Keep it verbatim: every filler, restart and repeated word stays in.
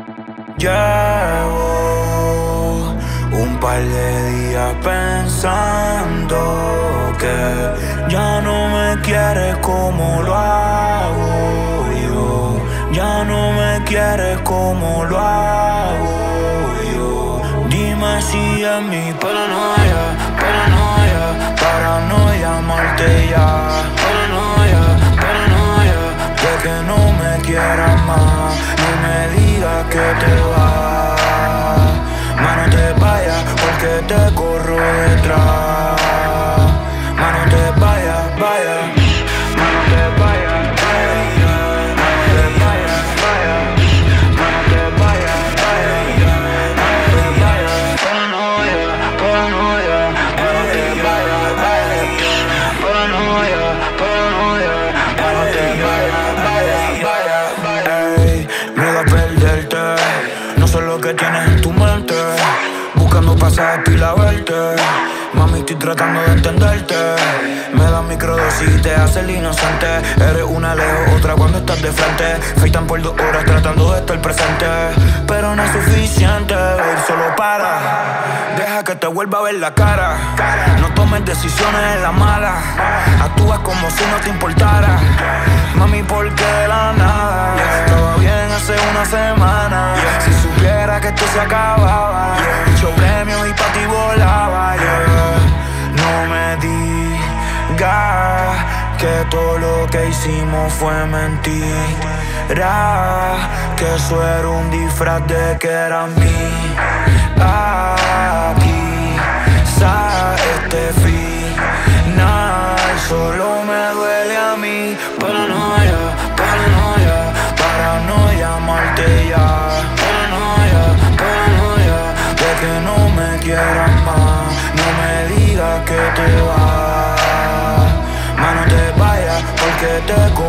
Llevo un par de días pensando que ya no me quieres como lo hago yo. Ya no me quieres como lo hago yo. Dime si es mi paranoia, paranoia, paranoia amarte ya. Paranoia, paranoia, de que no me quieras más. No me digas que te vas, mano te vayas porque te corro detrás. Mano te vayas, vayas, mano te vayas, vayas, mano te vayas, vayas, mano te vayas, vayas, mano te vayas. Paranoia, paranoia, mano te vayas, vayas, paranoia, paranoia, mano te vayas, vayas, vayas, vayas. Ey, miedo a perderte, no sé lo que tienes en tu mente, buscando pasajes pila verte. Mami, estoy tratando de entenderte. Me da microdosis y te hace el inocente. Eres una lejos, otra cuando estás de frente. Feitan por dos horas tratando de estar presente, pero no es suficiente, babe, solo para. Deja que te vuelva a ver la cara. No tomes decisiones en la mala. Actúas como si no te importara. Mami, ¿por qué de la nada? Todo bien hace una semana. Si supiera que esto se acababa, muchos premios y pa' ti volaba, yeah. No me digas que todo lo que hicimos fue mentira, que eso era un disfraz de que era mí. Aquí, quizá este final solo me duele a mí. Paranoia, paranoia, paranoia amarte ya. Paranoia, paranoia, de que no me quieras más. No me digas que te vas, mano te vayas porque te